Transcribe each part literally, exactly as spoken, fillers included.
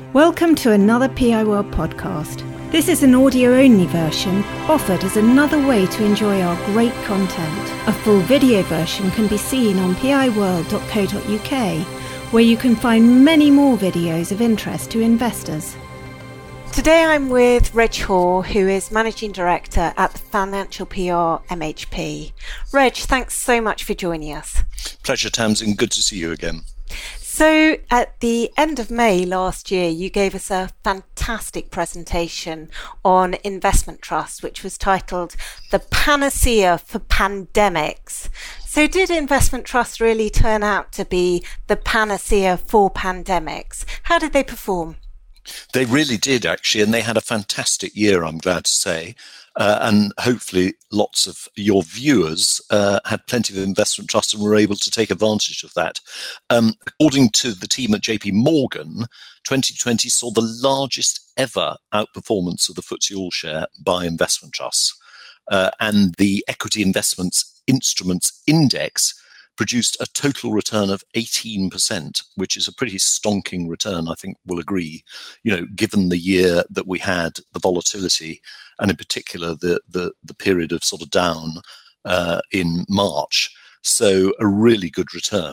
Welcome to another P I World podcast. This is an audio-only version offered as another way to enjoy our great content. A full video version can be seen on p i world dot co dot u k, where you can find many more videos of interest to investors. Today I'm with Reg Hoare, who is Managing Director at the Financial P R M H P. Reg, thanks so much for joining us. Pleasure, Tamsin. Good to see you again. So at the end of May last year, you gave us a fantastic presentation on investment trusts, which was titled The Panacea for Pandemics. So did investment trusts really turn out to be the panacea for pandemics? How did they perform? They really did, actually, and they had a fantastic year, I'm glad to say. Uh, and hopefully lots of your viewers uh, had plenty of investment trusts and were able to take advantage of that. Um, according to the team at J P Morgan, twenty twenty saw the largest ever outperformance of the F T S E All-Share by investment trusts. Uh, and the Equity Investments Instruments Index produced a total return of eighteen percent, which is a pretty stonking return, I think we'll agree, you know, given the year that we had, the volatility, and in particular the the, the period of sort of down uh, in March. So a really good return.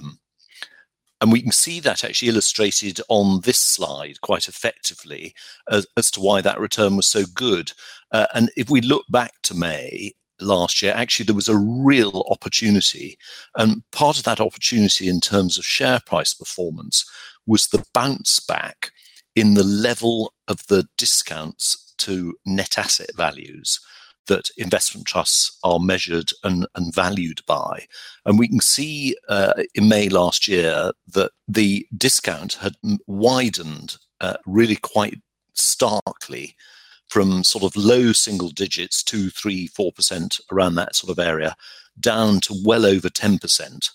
And we can see that actually illustrated on this slide quite effectively as, as to why that return was so good. Uh, and if we look back to May last year, actually there was a real opportunity, and part of that opportunity in terms of share price performance was the bounce back in the level of the discounts to net asset values that investment trusts are measured and, and valued by. And we can see uh, in May last year that the discount had widened uh, really quite starkly from sort of low single digits, two, three, four percent around that sort of area, down to well over ten percent.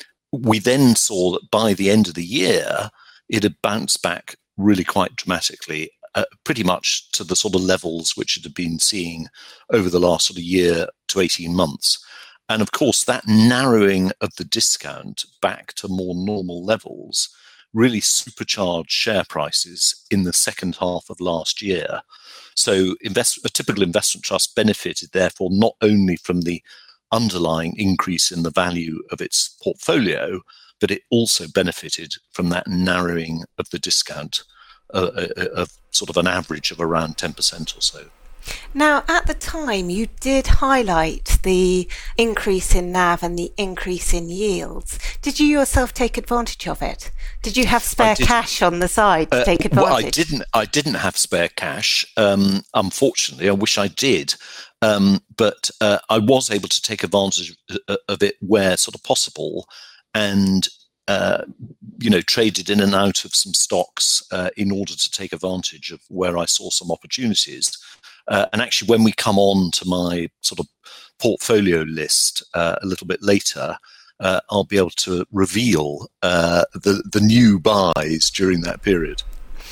We then saw that by the end of the year, it had bounced back really quite dramatically, uh, pretty much to the sort of levels which it had been seeing over the last sort of year to eighteen months. And of course, that narrowing of the discount back to more normal levels really supercharged share prices in the second half of last year. So invest, a typical investment trust benefited, therefore, not only from the underlying increase in the value of its portfolio, but it also benefited from that narrowing of the discount uh, of sort of an average of around ten percent or so. Now, at the time, you did highlight the increase in N A V and the increase in yields. Did you yourself take advantage of it? Did you have spare cash on the side to uh, take advantage? Well, I didn't. I didn't have spare cash. Um, unfortunately, I wish I did. Um, but uh, I was able to take advantage of it where sort of possible, and uh, you know, traded in and out of some stocks uh, in order to take advantage of where I saw some opportunities. Uh, and actually, when we come on to my sort of portfolio list uh, a little bit later, uh, I'll be able to reveal uh, the, the new buys during that period.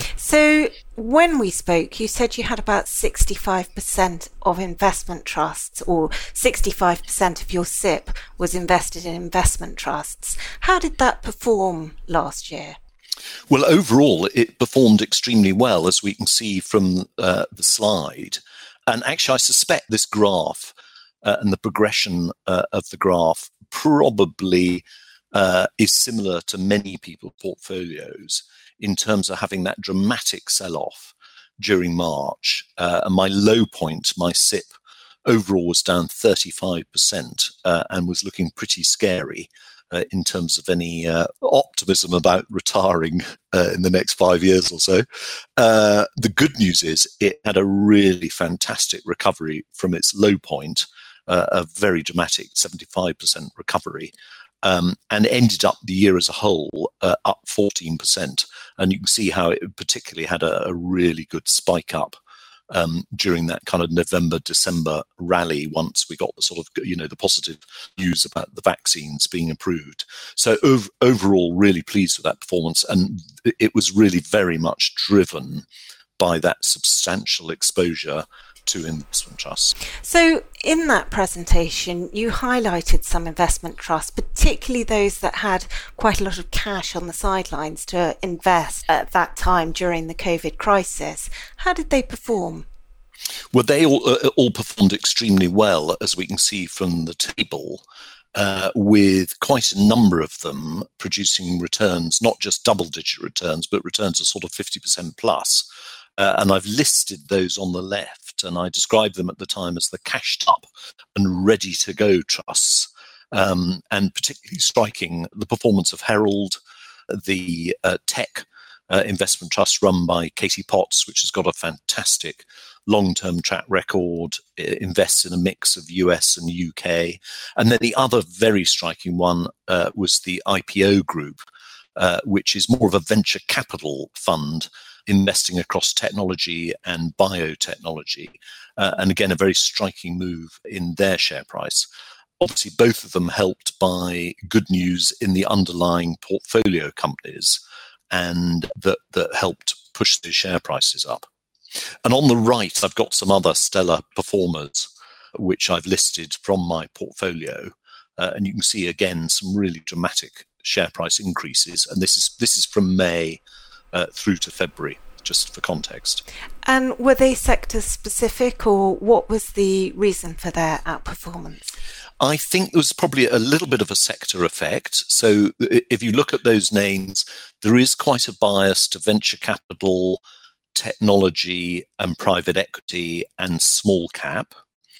So when we spoke, you said you had about sixty-five percent of investment trusts, or sixty-five percent of your S I P was invested in investment trusts. How did that perform last year? Well, overall, it performed extremely well, as we can see from uh, the slide. And actually, I suspect this graph uh, and the progression uh, of the graph probably uh, is similar to many people's portfolios in terms of having that dramatic sell-off during March. Uh, and my low point, my S I P, overall was down thirty-five percent uh, and was looking pretty scary. Uh, in terms of any uh, optimism about retiring uh, in the next five years or so. Uh, the good news is it had a really fantastic recovery from its low point, uh, a very dramatic seventy-five percent recovery, um, and ended up the year as a whole uh, up fourteen percent. And you can see how it particularly had a, a really good spike up Um, during that kind of November, December rally, once we got the sort of, you know, the positive news about the vaccines being approved. So ov- overall, really pleased with that performance. And it was really very much driven by that substantial exposure two investment trusts. So in that presentation, you highlighted some investment trusts, particularly those that had quite a lot of cash on the sidelines to invest at that time during the COVID crisis. How did they perform? Well, they all, uh, all performed extremely well, as we can see from the table, uh, with quite a number of them producing returns, not just double-digit returns, but returns of sort of fifty percent plus. Uh, and I've listed those on the left, and I described them at the time as the cashed up and ready to go trusts. Um, and particularly striking the performance of Herald, the uh, tech uh, investment trust run by Katie Potts, which has got a fantastic long-term track record, invests in a mix of U S and U K. And then the other very striking one uh, was the I P O Group, uh, which is more of a venture capital fund investing across technology and biotechnology. Uh, and again, a very striking move in their share price. Obviously, both of them helped by good news in the underlying portfolio companies, and that, that helped push the share prices up. And on the right, I've got some other stellar performers, which I've listed from my portfolio. Uh, and you can see, again, some really dramatic share price increases. And this is this is from May Uh, through to February, just for context. And were they sector specific, or what was the reason for their outperformance? I think there was probably a little bit of a sector effect. So if you look at those names, there is quite a bias to venture capital, technology and private equity and small cap.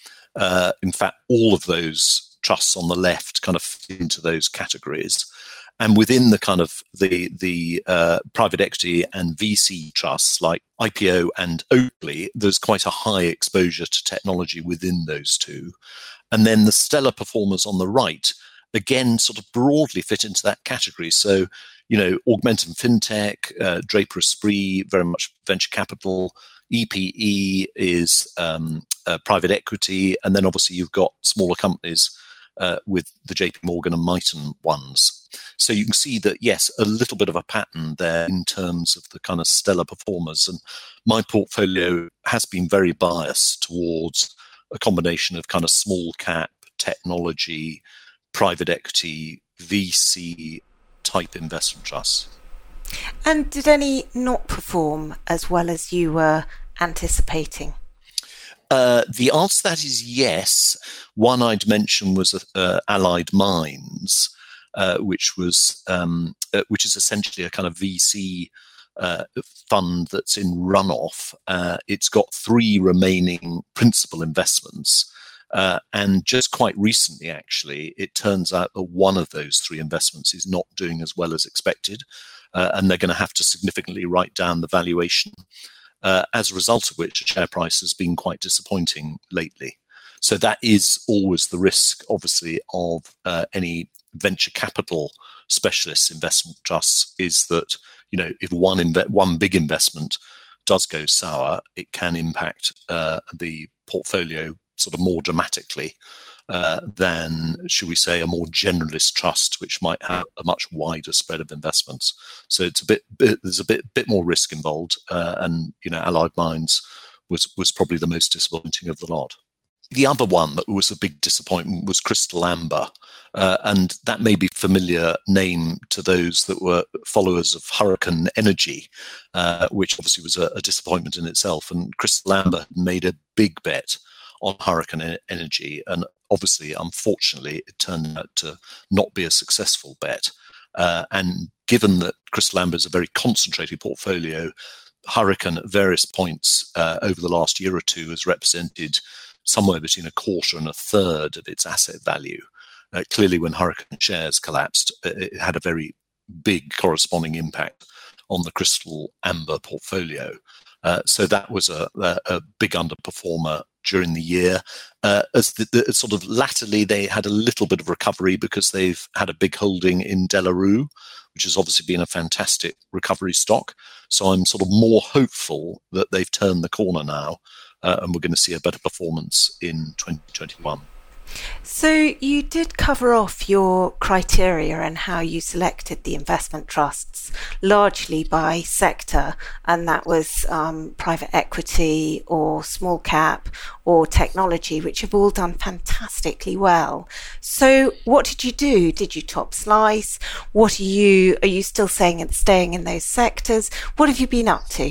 Uh, in fact, all of those trusts on the left kind of fit into those categories. And within the kind of the the uh, private equity and V C trusts like I P O and Oakley, there's quite a high exposure to technology within those two. And then the stellar performers on the right, again, sort of broadly fit into that category. So, you know, Augmentin FinTech, uh, Draper Esprit, very much venture capital. E P E is um, uh, private equity. And then obviously you've got smaller companies Uh, with the J P Morgan and Miton ones. So you can see that, yes, a little bit of a pattern there in terms of the kind of stellar performers. And my portfolio has been very biased towards a combination of kind of small cap, technology, private equity, V C type investment trusts. And did any not perform as well as you were anticipating? Uh, the answer to that is yes. One I'd mention was uh, Allied Minds, uh, which was um, uh, which is essentially a kind of V C uh, fund that's in runoff. Uh, it's got three remaining principal investments, uh, and just quite recently, actually, it turns out that one of those three investments is not doing as well as expected, uh, and they're going to have to significantly write down the valuation. Uh, as a result of which, the share price has been quite disappointing lately. So that is always the risk, obviously, of uh, any venture capital specialist investment trusts, is that, you know, if one inve- one big investment does go sour, it can impact uh, the portfolio sort of more dramatically uh, than, should we say, a more generalist trust, which might have a much wider spread of investments. So it's a bit, bit there's a bit bit more risk involved, uh, and you know, Allied Minds was was probably the most disappointing of the lot. The other one that was a big disappointment was Crystal Amber, uh, and that may be a familiar name to those that were followers of Hurricane Energy, uh, which obviously was a, a disappointment in itself. And Crystal Amber made a big bet on Hurricane Energy, and obviously, unfortunately, it turned out to not be a successful bet. Uh, and given that Crystal Amber is a very concentrated portfolio, Hurricane at various points uh, over the last year or two has represented somewhere between a quarter and a third of its asset value. Uh, clearly, when Hurricane shares collapsed, it had a very big corresponding impact on the Crystal Amber portfolio. Uh, so that was a, a, a big underperformer during the year. Uh, as the, the sort of latterly, they had a little bit of recovery because they've had a big holding in De La Rue, which has obviously been a fantastic recovery stock. So I'm sort of more hopeful that they've turned the corner now, uh, and we're going to see a better performance in twenty twenty-one. So you did cover off your criteria and how you selected the investment trusts largely by sector, and that was um, private equity or small cap or technology, which have all done fantastically well. So what did you do? Did you top slice? What are you, are you still saying and staying in those sectors? What have you been up to?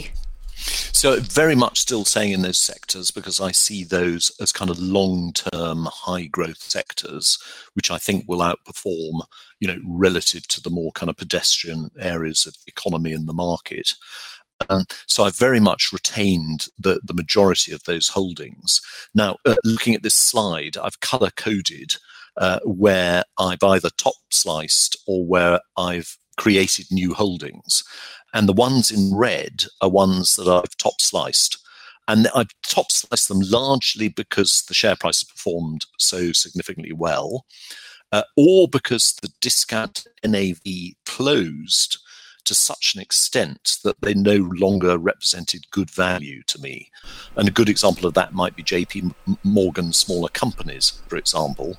So very much still staying in those sectors because I see those as kind of long-term high-growth sectors, which I think will outperform, you know, relative to the more kind of pedestrian areas of the economy and the market. Um, so I've very much retained the, the majority of those holdings. Now, uh, looking at this slide, I've color-coded uh, where I've either top-sliced or where I've created new holdings. And the ones in red are ones that I've top sliced. And I've top sliced them largely because the share price has performed so significantly well, uh, or because the discount N A V closed to such an extent that they no longer represented good value to me. And a good example of that might be J P Morgan smaller companies, for example.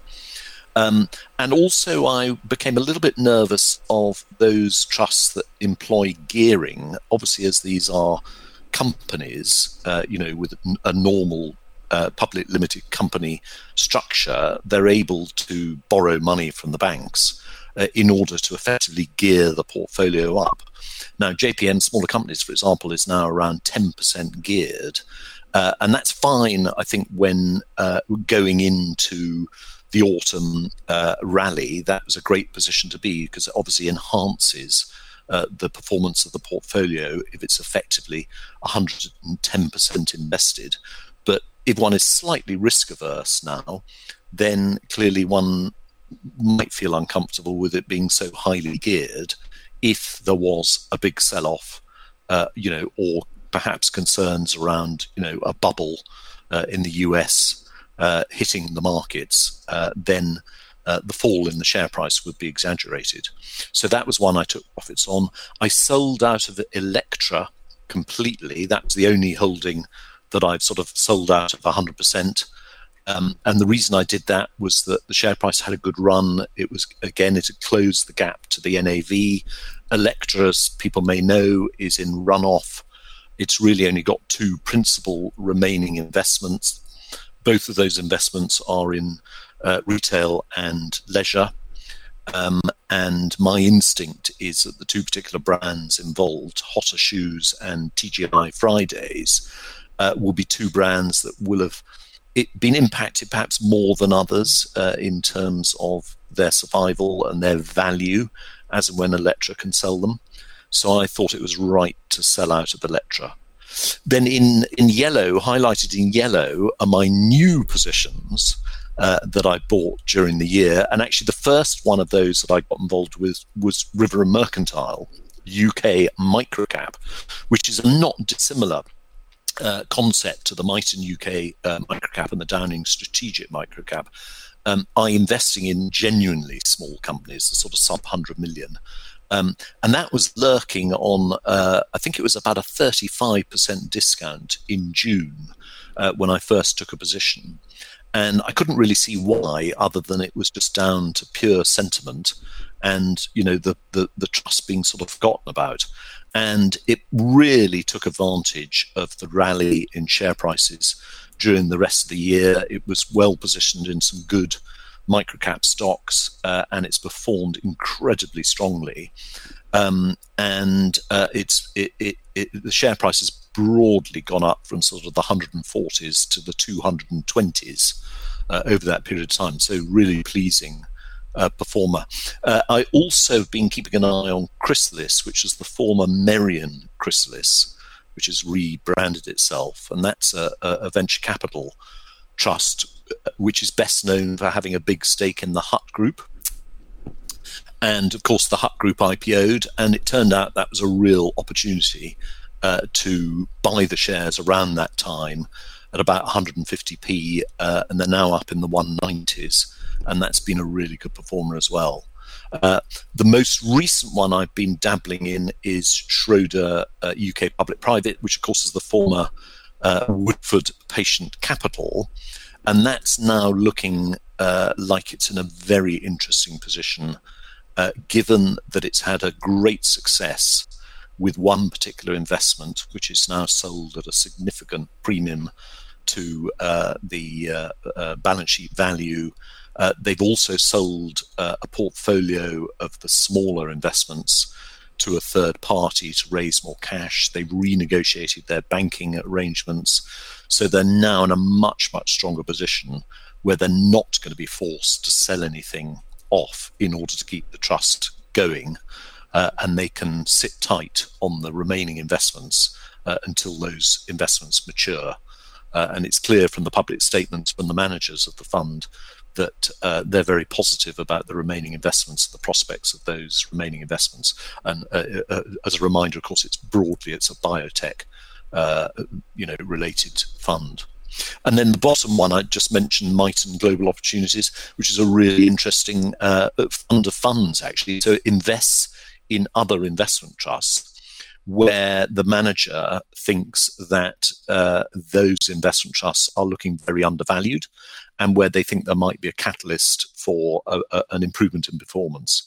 Um, and also I became a little bit nervous of those trusts that employ gearing, obviously as these are companies, uh, you know, with a normal uh, public limited company structure, they're able to borrow money from the banks uh, in order to effectively gear the portfolio up. Now, J P M, smaller companies, for example, is now around ten percent geared. Uh, and that's fine, I think, when uh, going into the autumn uh, rally. That was a great position to be because it obviously enhances uh, the performance of the portfolio if it's effectively one hundred ten percent invested. But if one is slightly risk averse now, then clearly one might feel uncomfortable with it being so highly geared if there was a big sell-off, uh, you know, or perhaps concerns around, you know, a bubble uh, in the U S Uh, hitting the markets, uh, then uh, the fall in the share price would be exaggerated. So that was one I took profits on. I sold out of Electra completely. That was the only holding that I've sort of sold out of one hundred percent. Um, and the reason I did that was that the share price had a good run. It was, again, it had closed the gap to the N A V. Electra, as people may know, is in runoff. It's really only got two principal remaining investments. Both of those investments are in uh, retail and leisure. Um, and my instinct is that the two particular brands involved, Hotter Shoes and T G I Fridays, uh, will be two brands that will have it been impacted perhaps more than others uh, in terms of their survival and their value as and when Electra can sell them. So I thought it was right to sell out of Electra. Then in, in yellow, highlighted in yellow, are my new positions uh, that I bought during the year. And actually the first one of those that I got involved with was River and Mercantile, U K microcap, which is a not dissimilar uh, concept to the Miton U K uh, microcap and the Downing strategic microcap. Um, I investing in genuinely small companies, the sort of sub one hundred million. Um, and that was lurking on, uh, I think it was about a thirty-five percent discount in June uh, when I first took a position. And I couldn't really see why, other than it was just down to pure sentiment and, you know, the, the, the trust being sort of forgotten about. And it really took advantage of the rally in share prices during the rest of the year. It was well positioned in some good microcap stocks, uh, and it's performed incredibly strongly. Um, and uh, it's it, it, it, the share price has broadly gone up from sort of the one hundred forties to the two hundred twenties uh, over that period of time. So really pleasing uh, performer. Uh, I also have been keeping an eye on Chrysalis, which is the former Merian Chrysalis, which has rebranded itself, and that's a, a venture capital trust, which is best known for having a big stake in the Hut Group. And of course, the Hut Group I P O'd, and it turned out that was a real opportunity uh, to buy the shares around that time at about one hundred fifty p, uh, and they're now up in the one nineties, and that's been a really good performer as well. Uh, the most recent one I've been dabbling in is Schroeder uh, U K Public Private, which of course is the former uh, Woodford Patient Capital. And that's now looking uh, like it's in a very interesting position, uh, given that it's had a great success with one particular investment, which is now sold at a significant premium to uh, the uh, uh, balance sheet value. Uh, they've also sold uh, a portfolio of the smaller investments to a third party to raise more cash. They've renegotiated their banking arrangements. So they're now in a much, much stronger position where they're not going to be forced to sell anything off in order to keep the trust going. Uh, and they can sit tight on the remaining investments uh, until those investments mature. Uh, and it's clear from the public statements from the managers of the fund that uh, they're very positive about the remaining investments, the prospects of those remaining investments. And uh, uh, as a reminder, of course, it's broadly, it's a biotech, uh, you know, related fund. And then the bottom one, I just mentioned Miton Global Opportunities, which is a really interesting uh, fund of funds, actually. So it invests in other investment trusts where the manager thinks that uh, those investment trusts are looking very undervalued and where they think there might be a catalyst for a, a, an improvement in performance.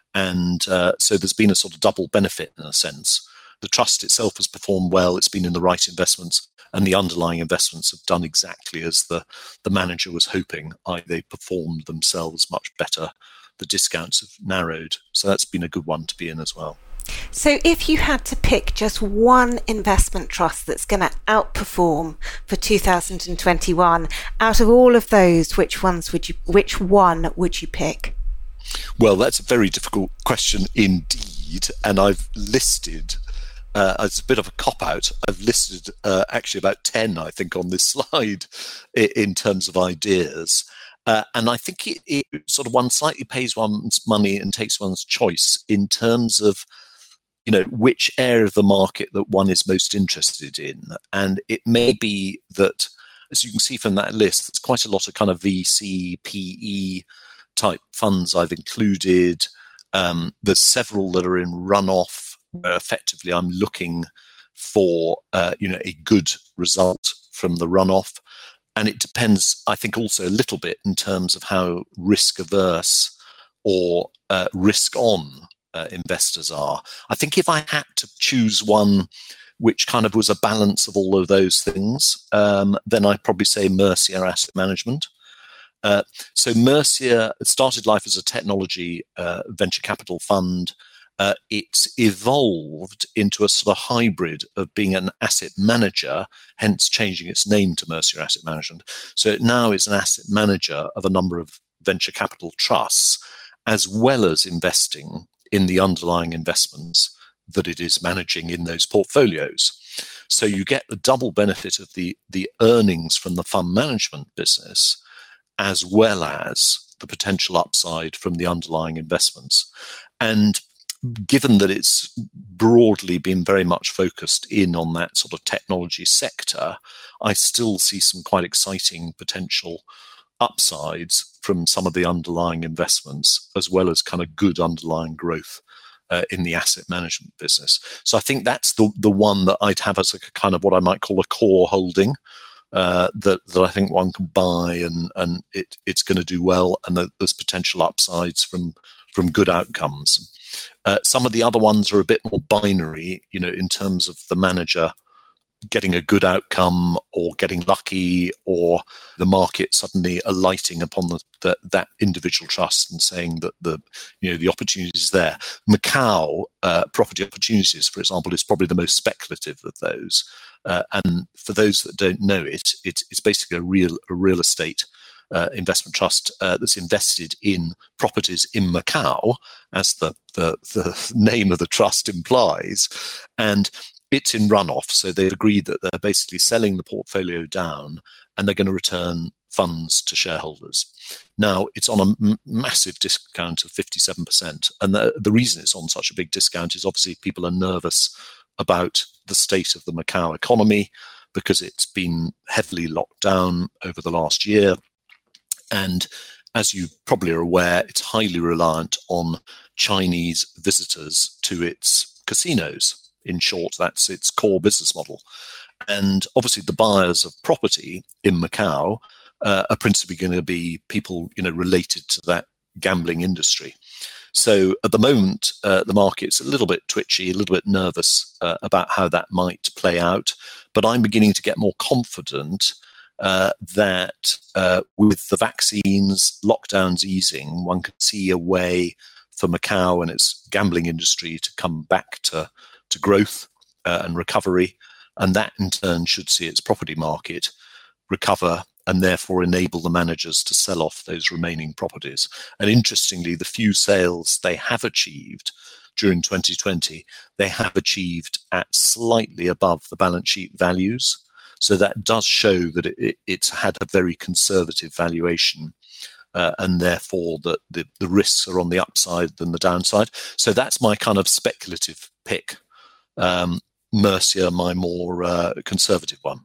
And uh, so there's been a sort of double benefit in a sense. The trust itself has performed well, it's been in the right investments, and the underlying investments have done exactly as the, the manager was hoping. I, they performed themselves much better. The discounts have narrowed. So that's been a good one to be in as well. So if you had to pick just one investment trust that's going to outperform for two thousand twenty-one, out of all of those, which ones would you, which one would you pick? Well, that's a very difficult question indeed. And I've listed, uh, it's a bit of a cop-out, I've listed uh, actually about ten, I think, on this slide in terms of ideas. Uh, and I think it, it sort of one slightly pays one's money and takes one's choice in terms of, you know, which area of the market that one is most interested in. And it may be that, as you can see from that list, there's quite a lot of kind of V C, P E type funds I've included. Um, there's several that are in runoff where effectively I'm looking for, uh, you know, a good result from the runoff. And it depends, I think, also a little bit in terms of how risk averse or uh, risk on uh, investors are. I think if I had to choose one which kind of was a balance of all of those things, um, then I'd probably say Mercia Asset Management. Uh, so Mercia started life as a technology uh, venture capital fund. Uh, it's evolved into a sort of hybrid of being an asset manager, hence changing its name to Mercia Asset Management. So it now is an asset manager of a number of venture capital trusts, as well as investing in the underlying investments that it is managing in those portfolios. So you get the double benefit of the, the earnings from the fund management business, as well as the potential upside from the underlying investments. And given that it's broadly been very much focused in on that sort of technology sector, I still see some quite exciting potential upsides from some of the underlying investments, as well as kind of good underlying growth uh, in the asset management business. So I think that's the the one that I'd have as a kind of what I might call a core holding, uh, that, that I think one can buy and, and it, it's going to do well, and that there's potential upsides from, from good outcomes. Uh, some of the other ones are a bit more binary, you know, in terms of the manager getting a good outcome or getting lucky, or the market suddenly alighting upon the, the, that individual trust and saying that the, you know, the opportunity is there. Macau uh, Property Opportunities, for example, is probably the most speculative of those. Uh, and for those that don't know it, it it's basically a real a real estate Uh, investment trust uh, that's invested in properties in Macau, as the, the the name of the trust implies, and it's in runoff. So they've agreed that they're basically selling the portfolio down, and they're going to return funds to shareholders. Now, it's on a m- massive discount of fifty-seven percent, and the, the reason it's on such a big discount is obviously people are nervous about the state of the Macau economy because it's been heavily locked down over the last year. And as you probably are aware, it's highly reliant on Chinese visitors to its casinos. In short, that's its core business model. And obviously the buyers of property in Macau uh, are principally going to be people, you know, related to that gambling industry. So at the moment, uh, the market's a little bit twitchy, a little bit nervous uh, about how that might play out. But I'm beginning to get more confident uh, that uh, with the vaccines, lockdowns easing, one can see a way for Macau and its gambling industry to come back to, to growth uh, and recovery. And that in turn should see its property market recover and therefore enable the managers to sell off those remaining properties. And interestingly, the few sales they have achieved during twenty twenty, they have achieved at slightly above the balance sheet values. So that does show that it, it's had a very conservative valuation, uh, and therefore that the, the risks are on the upside than the downside. So that's my kind of speculative pick. Um, Mercia, my more uh, conservative one.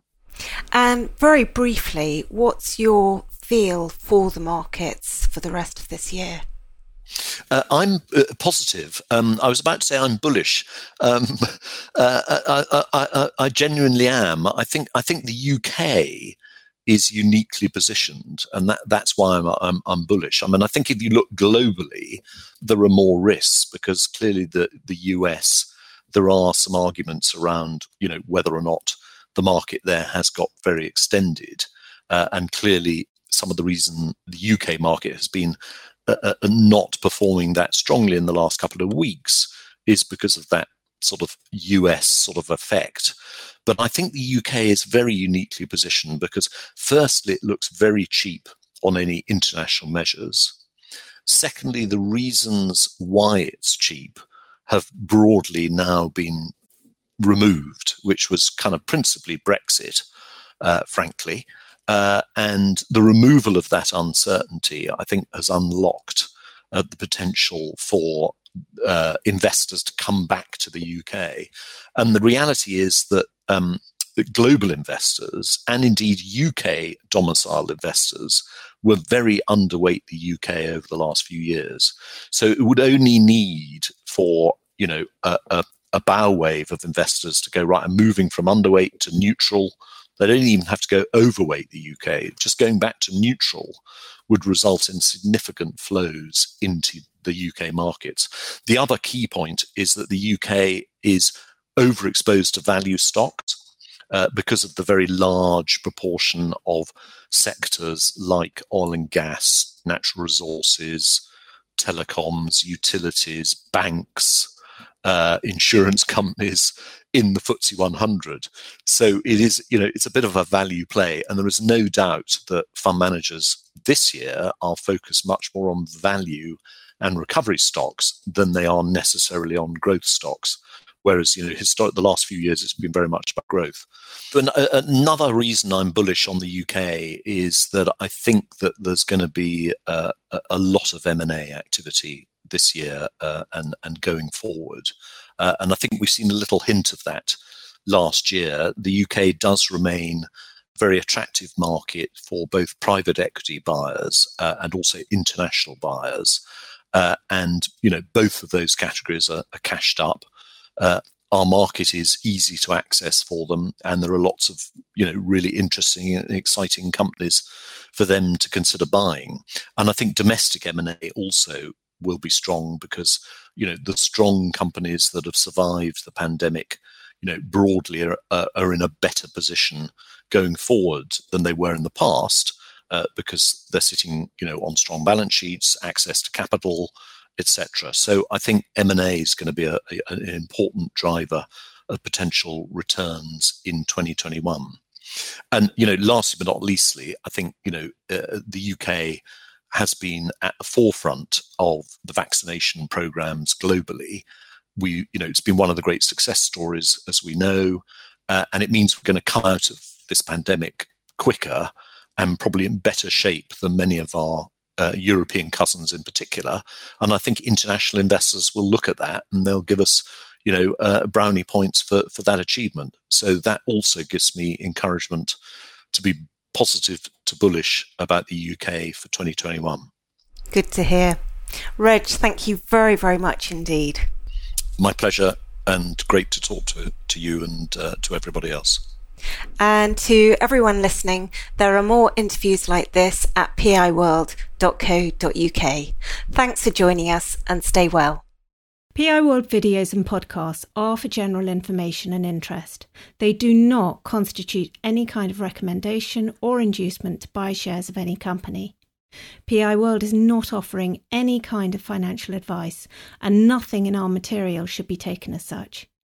And very briefly, what's your feel for the markets for the rest of this year? Uh, I'm uh, positive. Um, I was about to say I'm bullish. Um, uh, I, I, I, I genuinely am. I think I think the U K is uniquely positioned, and that, that's why I'm, I'm I'm bullish. I mean, I think if you look globally, there are more risks because clearly the the U S, there are some arguments around, you know, whether or not the market there has got very extended, uh, and clearly some of the reason the U K market has been uh, uh, not performing that strongly in the last couple of weeks is because of that sort of U S sort of effect. But I think the U K is very uniquely positioned because firstly, it looks very cheap on any international measures. Secondly, the reasons why it's cheap have broadly now been removed, which was kind of principally Brexit, uh, frankly. Uh, and the removal of that uncertainty, I think, has unlocked uh, the potential for uh, investors to come back to the U K. And the reality is that um, global investors and indeed U K domiciled investors were very underweight the U K over the last few years. So it would only need for, you know, a, a a bow wave of investors to go, right, I'm moving from underweight to neutral. They don't even have to go overweight the U K. Just going back to neutral would result in significant flows into the U K markets. The other key point is that the U K is overexposed to value stocks uh, because of the very large proportion of sectors like oil and gas, natural resources, telecoms, utilities, banks, Uh, insurance companies in the F T S E one hundred. So it is, you know, it's a bit of a value play. And there is no doubt that fund managers this year are focused much more on value and recovery stocks than they are necessarily on growth stocks. Whereas, you know, historic, the last few years, it's been very much about growth. But another reason I'm bullish on the U K is that I think that there's going to be uh, a lot of M and A activity this year uh, and, and going forward. Uh, and I think we've seen a little hint of that last year. The U K does remain a very attractive market for both private equity buyers uh, and also international buyers. Uh, and, you know, both of those categories are, are cashed up. Uh, our market is easy to access for them, and there are lots of, you know, really interesting and exciting companies for them to consider buying. And I think domestic M and A also will be strong because, you know, the strong companies that have survived the pandemic, you know, broadly are, uh, are in a better position going forward than they were in the past uh, because they're sitting, you know, on strong balance sheets, access to capital, et cetera. So I think M and A is going to be a, a, an important driver of potential returns in twenty twenty-one. And, you know, lastly but not leastly, I think, you know, uh, the U K has been at the forefront of the vaccination programs globally. We, you know, it's been one of the great success stories, as we know, uh, and it means we're going to come out of this pandemic quicker and probably in better shape than many of our uh, European cousins in particular. And I think international investors will look at that and they'll give us, you know, uh, brownie points for, for that achievement. So that also gives me encouragement to be positive to bullish about the U K for twenty twenty-one. Good to hear. Reg, thank you very, very much indeed. My pleasure, and great to talk to, to you and uh, to everybody else. And to everyone listening, there are more interviews like this at p i world dot co dot u k. Thanks for joining us and stay well. P I World videos and podcasts are for general information and interest. They do not constitute any kind of recommendation or inducement to buy shares of any company. P I World is not offering any kind of financial advice, and nothing in our material should be taken as such.